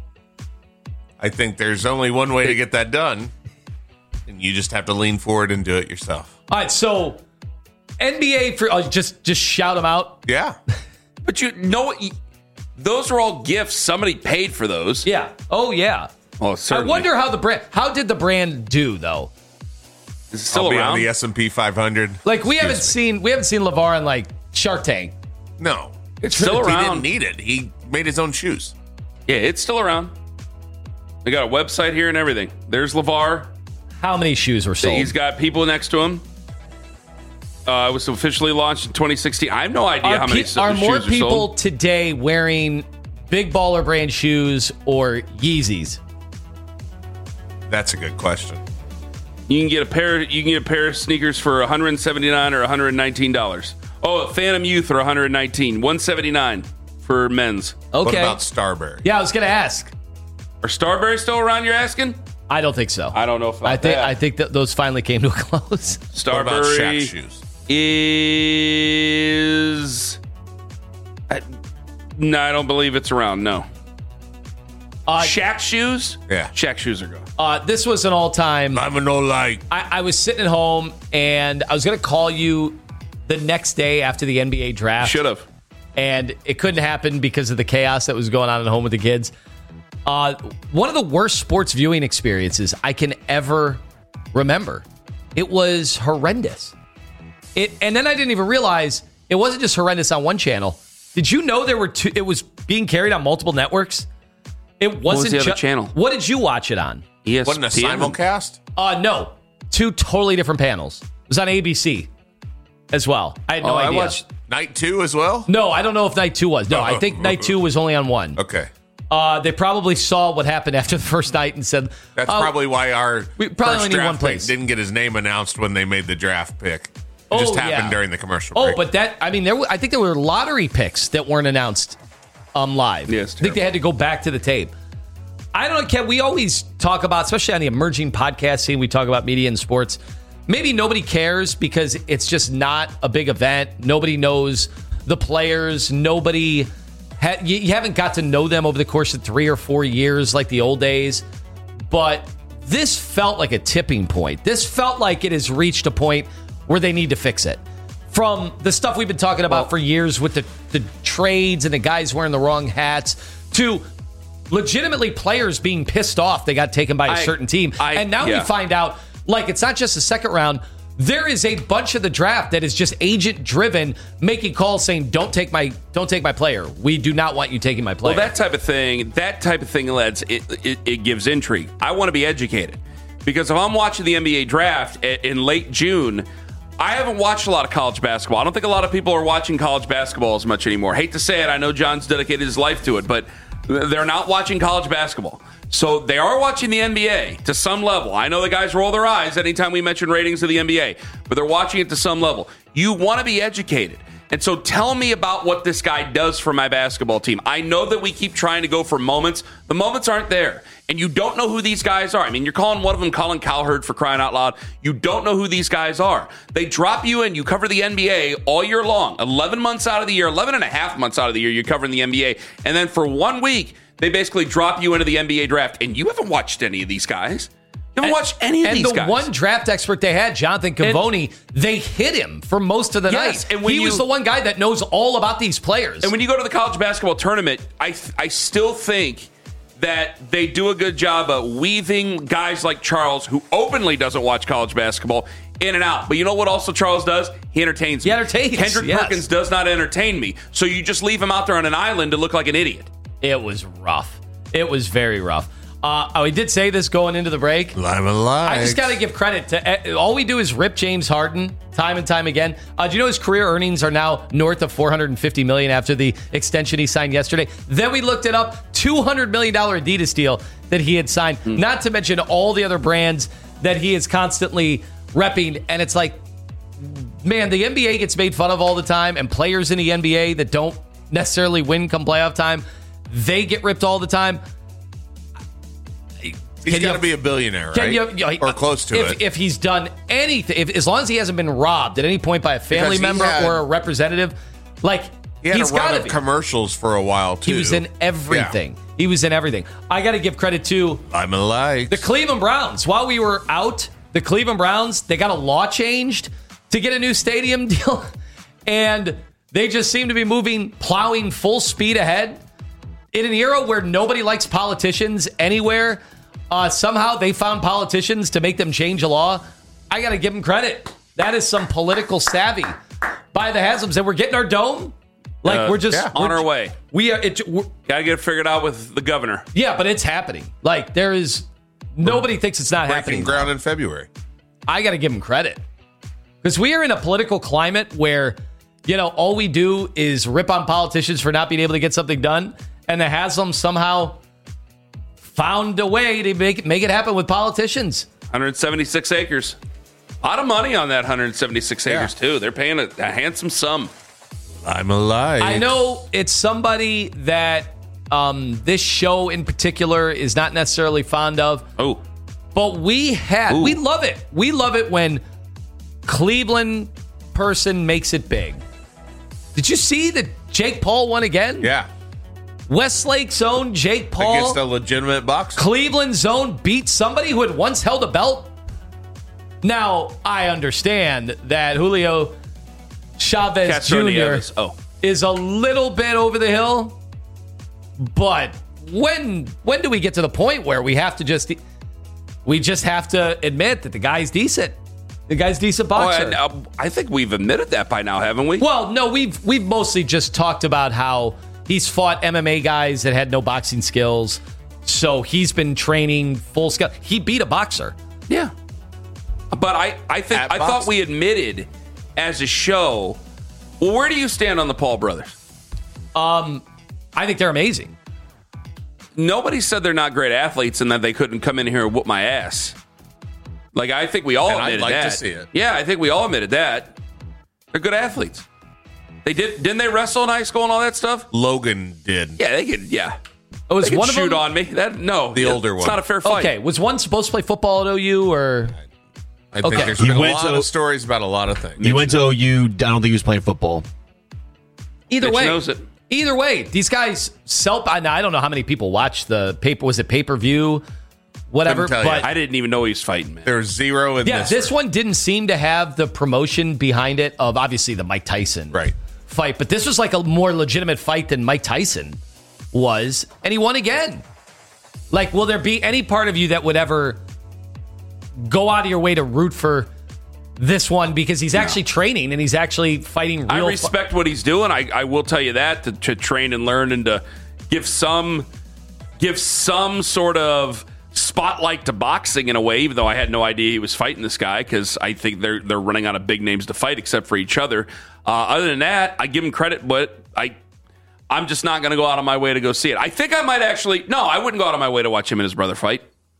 I think there's only one way to get that done, and you just have to lean forward and do it yourself. All right, so N B A for uh, just just shout them out. Yeah. But you know what? You- Those are all gifts. Somebody paid for those. Yeah. Oh yeah. Oh, certainly. I wonder how the brand. How did the brand do though? Is it still I'll be around? on the S and P five hundred. Like we Excuse haven't me. seen we haven't seen LeVar on like Shark Tank. No. It's still He around. didn't need it. He made his own shoes. Yeah, it's still around. They got a website here and everything. There's LeVar. How many shoes were sold? He's got people next to him. Uh, it was officially launched in twenty sixteen. I have no idea Are, how many pe- s- are shoes more are people sold. today wearing big baller brand shoes or Yeezys? That's a good question. You can get a pair. You can get a pair of sneakers for one hundred seventy-nine dollars or one hundred nineteen dollars. Oh, Phantom Youth are one hundred nineteen dollars. one hundred seventy-nine dollars for men's. Okay. What about Starberry? Yeah, I was gonna ask. Are Starberry still around? You're asking? I don't think so. I don't know if I think that. I think that those finally came to a close. What about Shaq Starberry shoes? is. I, no, I don't believe it's around. No. Uh, Shaq shoes? Yeah. Shaq shoes are gone. uh, this was an all-time. I'm a no like. I, I was sitting at home and I was going to call you the next day after the N B A draft. Should have. And it couldn't happen because of the chaos that was going on at home with the kids. Uh, one of the worst sports viewing experiences I can ever remember. It was horrendous. It, and then I didn't even realize it wasn't just horrendous on one channel. Did you know there were two? It was being carried on multiple networks. It wasn't was the other ju- channel? What did you watch it on? E S P N. Wasn't a simulcast? Uh, no, two totally different panels. It was on A B C as well. I had no Oh, I idea. watched. Night two as well? No, I don't know if night two was. No, I think night two was only on one. Okay. Uh, they probably saw what happened after the first night and said, That's oh, probably why our we probably first only need draft one place. pick didn't get his name announced when they made the draft pick. It Oh, just happened yeah. during the commercial Oh, break. but that, I mean, there. were- I think there were lottery picks that weren't announced um, live. Yeah, it's I think they had to go back to the tape. I don't know, Ken, we always talk about, especially on the emerging podcast scene, we talk about media and sports. maybe nobody cares because it's just not a big event. Nobody knows the players. Nobody, ha- you, you haven't got to know them over the course of three or four years like the old days. But this felt like a tipping point. This felt like it has reached a point where they need to fix it. From the stuff we've been talking about well, for years with the, the trades and the guys wearing the wrong hats to legitimately players being pissed off they got taken by a I, certain team. I, and now yeah. we find out, like, it's not just the second round. There is a bunch of the draft that is just agent driven, making calls saying, don't take my don't take my player. We do not want you taking my player. Well, that type of thing, that type of thing, lads, it, it, it gives intrigue. I want to be educated. Because if I'm watching the N B A draft in late June, I haven't watched a lot of college basketball. I don't think a lot of people are watching college basketball as much anymore. Hate to say it, I know John's dedicated his life to it, but they're not watching college basketball. So they are watching the N B A to some level. I know the guys roll their eyes anytime we mention ratings of the N B A, but they're watching it to some level. You want to be educated. And so tell me about what this guy does for my basketball team. I know that we keep trying to go for moments. The moments aren't there. And you don't know who these guys are. I mean, you're calling one of them Colin Cowherd for crying out loud. You don't know who these guys are. They drop you in. You cover the N B A all year long. eleven months out of the year, eleven and a half months out of the year, you're covering the N B A. And then for one week, they basically drop you into the N B A draft. And you haven't watched any of these guys. You haven't and, watched any of these guys. And the one draft expert they had, Jonathan Cavoni, and, they hit him for most of the yes, night. And when he you, was the one guy that knows all about these players. And when you go to the college basketball tournament, I I still think that they do a good job of weaving guys like Charles, who openly doesn't watch college basketball, in and out. But you know what also Charles does? He entertains me. He entertains. Kendrick yes. Perkins does not entertain me. So you just leave him out there on an island to look like an idiot. It was rough. It was very rough. Uh, oh, he did say this going into the break. Lima likes. I just got to give credit to all we do is rip James Harden time and time again. Uh, do you know his career earnings are now north of four hundred fifty million dollars after the extension he signed yesterday? Then we looked it up, two hundred million dollars Adidas deal that he had signed. Mm. Not to mention all the other brands that he is constantly repping. And it's like, man, the N B A gets made fun of all the time, and players in the N B A that don't necessarily win come playoff time, they get ripped all the time. He's got to be a billionaire, right? You, you know, or close to if, it. If he's done anything, if, as long as he hasn't been robbed at any point by a family member had, or a representative, like he had he's a run of commercials for a while too. He was in everything. Yeah. He was in everything. I got to give credit to I'm alive. The Cleveland Browns. While we were out, the Cleveland Browns, they got a law changed to get a new stadium deal, and they just seem to be moving, plowing full speed ahead in an era where nobody likes politicians anywhere. Uh, somehow they found politicians to make them change a law. I got to give them credit. That is some political savvy by the Haslam's. And we're getting our dome. Like, uh, we're just yeah, we're, on our way. We are. It, got to get it figured out with the governor. Yeah, but it's happening. Like, there is nobody we're thinks it's not breaking happening. Ground in February. I got to give them credit because we are in a political climate where, you know, all we do is rip on politicians for not being able to get something done. And the Haslam somehow found a way to make, make it happen with politicians. one hundred seventy-six acres. A lot of money on that one hundred seventy-six yeah. acres, too. They're paying a, a handsome sum. I'm alive. I know it's somebody that um, this show in particular is not necessarily fond of. Oh. But we have, Ooh. we love it. We love it when Cleveland person makes it big. Did you see that Jake Paul won again? Yeah. Westlake's own Jake Paul against a legitimate boxer. Cleveland's own beat somebody who had once held a belt. Now, I understand that Julio Chavez Castro Junior Oh. is a little bit over the hill, but when when do we get to the point where we have to just we just have to admit that the guy's decent? The guy's a decent boxer. Oh, and, uh, I think we've admitted that by now, haven't we? Well, no, we've we've mostly just talked about how he's fought M M A guys that had no boxing skills, so he's been training full scale. He beat a boxer. Yeah, but I, I think At I boxing. thought we admitted as a show. Well, where do you stand on the Paul brothers? Um, I think they're amazing. Nobody said they're not great athletes and that they couldn't come in here and whoop my ass. Like I think we all and admitted I'd like that. to see it. Yeah, I think we all admitted that. They're good athletes. They did, didn't they wrestle in high school and all that stuff? Logan did. Yeah, they could. Yeah, it was they could one of shoot them? on me. That no, the it, older one. It's not a fair fight. Okay, was one supposed to play football at O U or? I think Okay. there's He been a went lot to- of stories about a lot of things. He went to O U. I don't think he was playing football. Either Mitch way, knows it. either way, these guys sell. I I don't know how many people watch the paper. Was it pay per view? Whatever. Couldn't tell you. But I didn't even know he was fighting, man. There's zero in yeah, this. this one didn't seem to have the promotion behind it of obviously the Mike Tyson Right. fight, but this was like a more legitimate fight than Mike Tyson was, and he won again. Like, will there be any part of you that would ever go out of your way to root for this one because he's actually training and he's actually fighting real? I respect what he's doing. I, I will tell you that to, to train and learn and to give some give some sort of spotlight to boxing in a way. Even though I had no idea he was fighting this guy because I think they're they're running out of big names to fight except for each other. Uh, other than that, I give him credit, but I I'm just not going to go out of my way to go see it. I think I might actually no, I wouldn't go out of my way to watch him and his brother fight.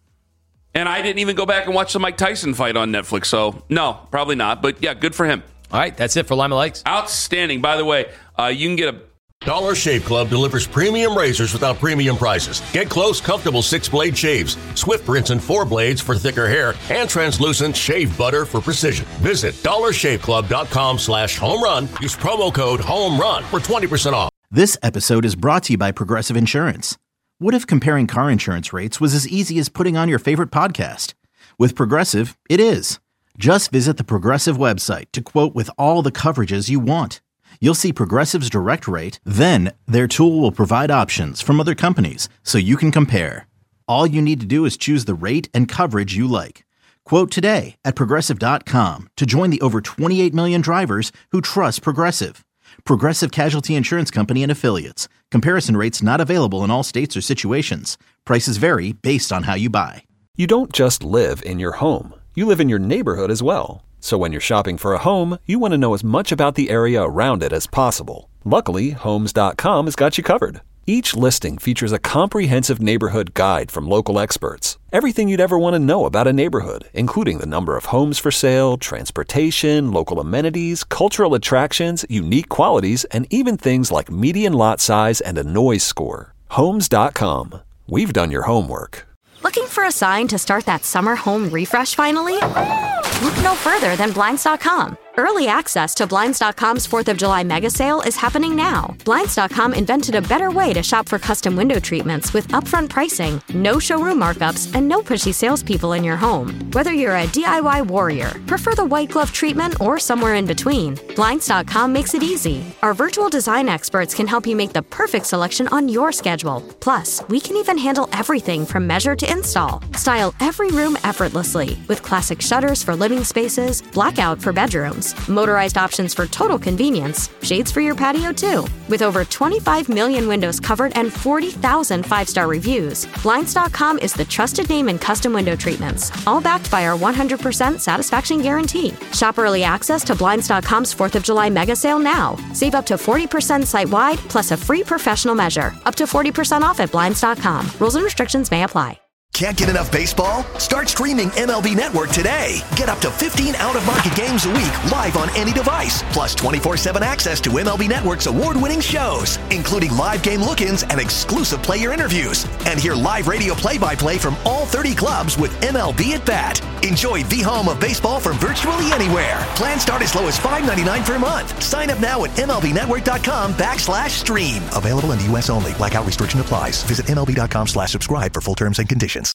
And I didn't even go back and watch the Mike Tyson fight on Netflix. So, no, probably not. But, yeah, good for him. All right, that's it for Lima Likes. Outstanding. By the way, uh, you can get a... Dollar Shave Club delivers premium razors without premium prices. Get close, comfortable six-blade shaves, Swift rinse and four blades for thicker hair, and translucent shave butter for precision. Visit dollar shave club dot com slash home run. Use promo code HOMERUN for twenty percent off. This episode is brought to you by Progressive Insurance. What if comparing car insurance rates was as easy as putting on your favorite podcast? With Progressive, it is. Just visit the Progressive website to quote with all the coverages you want. You'll see Progressive's direct rate, then their tool will provide options from other companies so you can compare. All you need to do is choose the rate and coverage you like. Quote today at progressive dot com to join the over twenty-eight million drivers who trust Progressive. Progressive Casualty Insurance Company and Affiliates. Comparison rates not available in all states or situations. Prices vary based on how you buy. You don't just live in your home. You live in your neighborhood as well. So when you're shopping for a home, you want to know as much about the area around it as possible. Luckily, Homes dot com has got you covered. Each listing features a comprehensive neighborhood guide from local experts. Everything you'd ever want to know about a neighborhood, including the number of homes for sale, transportation, local amenities, cultural attractions, unique qualities, and even things like median lot size and a noise score. Homes dot com. We've done your homework. Looking for a sign to start that summer home refresh finally? Look no further than Blinds dot com. Early access to Blinds dot com's fourth of July mega sale is happening now. Blinds dot com invented a better way to shop for custom window treatments with upfront pricing, no showroom markups, and no pushy salespeople in your home. Whether you're a D I Y warrior, prefer the white glove treatment, or somewhere in between, Blinds dot com makes it easy. Our virtual design experts can help you make the perfect selection on your schedule. Plus, we can even handle everything from measure to install. Style every room effortlessly with classic shutters for living spaces, blackout for bedrooms, motorized options for total convenience, shades for your patio too. With over twenty-five million windows covered and forty thousand five-star reviews, Blinds dot com is the trusted name in custom window treatments, all backed by our one hundred percent satisfaction guarantee. Shop early access to Blinds dot com's fourth of July mega sale now. Save up to forty percent site-wide plus a free professional measure. Up to forty percent off at Blinds dot com. Rules and restrictions may apply. Can't get enough baseball? Start streaming M L B Network today. Get up to fifteen out-of-market games a week live on any device, plus twenty-four seven access to M L B Network's award-winning shows, including live game look-ins and exclusive player interviews. And hear live radio play-by-play from all thirty clubs with M L B at Bat. Enjoy the home of baseball from virtually anywhere. Plans start as low as five ninety-nine per month. Sign up now at M L B network dot com backslash stream. Available in the U S only. Blackout restriction applies. Visit M L B dot com slash subscribe for full terms and conditions.